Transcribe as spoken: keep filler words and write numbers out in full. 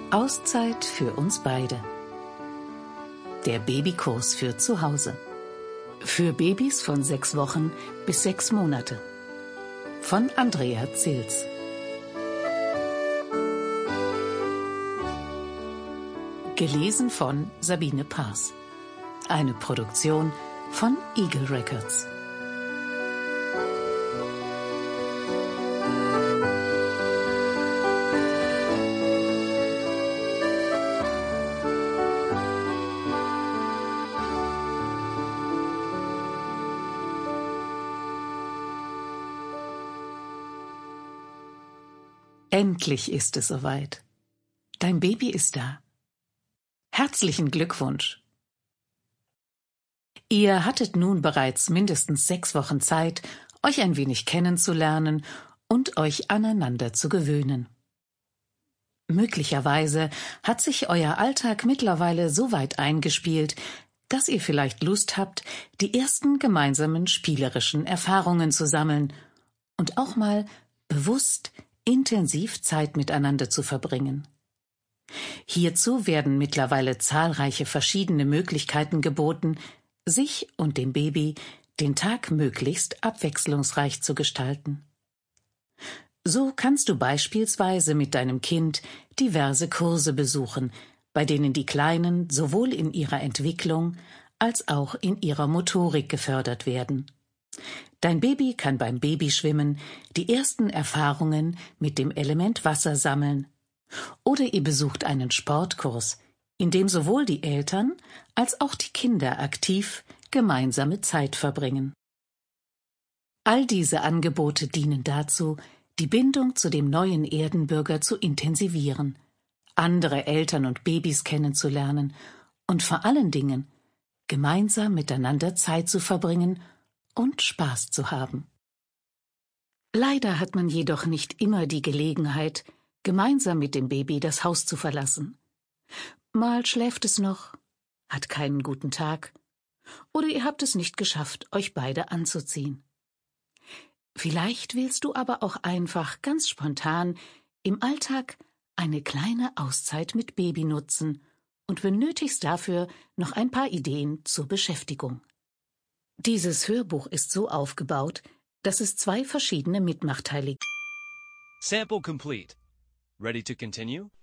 Auszeit für uns beide. Der Babykurs für zu Hause. Für Babys von sechs Wochen bis sechs Monate. Von Andrea Zils. Gelesen von Sabine Paas. Eine Produktion von Eagle Records. Endlich ist es soweit. Dein Baby ist da. Herzlichen Glückwunsch! Ihr hattet nun bereits mindestens sechs Wochen Zeit, euch ein wenig kennenzulernen und euch aneinander zu gewöhnen. Möglicherweise hat sich euer Alltag mittlerweile so weit eingespielt, dass ihr vielleicht Lust habt, die ersten gemeinsamen spielerischen Erfahrungen zu sammeln und auch mal bewusst intensiv Zeit miteinander zu verbringen. Hierzu werden mittlerweile zahlreiche verschiedene Möglichkeiten geboten, sich und dem Baby den Tag möglichst abwechslungsreich zu gestalten. So kannst du beispielsweise mit deinem Kind diverse Kurse besuchen, bei denen die Kleinen sowohl in ihrer Entwicklung als auch in ihrer Motorik gefördert werden. Dein Baby kann beim Babyschwimmen die ersten Erfahrungen mit dem Element Wasser sammeln. Oder ihr besucht einen Sportkurs, in dem sowohl die Eltern als auch die Kinder aktiv gemeinsame Zeit verbringen. All diese Angebote dienen dazu, die Bindung zu dem neuen Erdenbürger zu intensivieren, andere Eltern und Babys kennenzulernen und vor allen Dingen gemeinsam miteinander Zeit zu verbringen und Spaß zu haben. Leider hat man jedoch nicht immer die Gelegenheit, gemeinsam mit dem Baby das Haus zu verlassen. Mal schläft es noch, hat keinen guten Tag, oder ihr habt es nicht geschafft, euch beide anzuziehen. Vielleicht willst du aber auch einfach ganz spontan im Alltag eine kleine Auszeit mit Baby nutzen und benötigst dafür noch ein paar Ideen zur Beschäftigung. Dieses Hörbuch ist so aufgebaut, dass es zwei verschiedene Mitmachteile gibt. Sample complete. Ready to continue?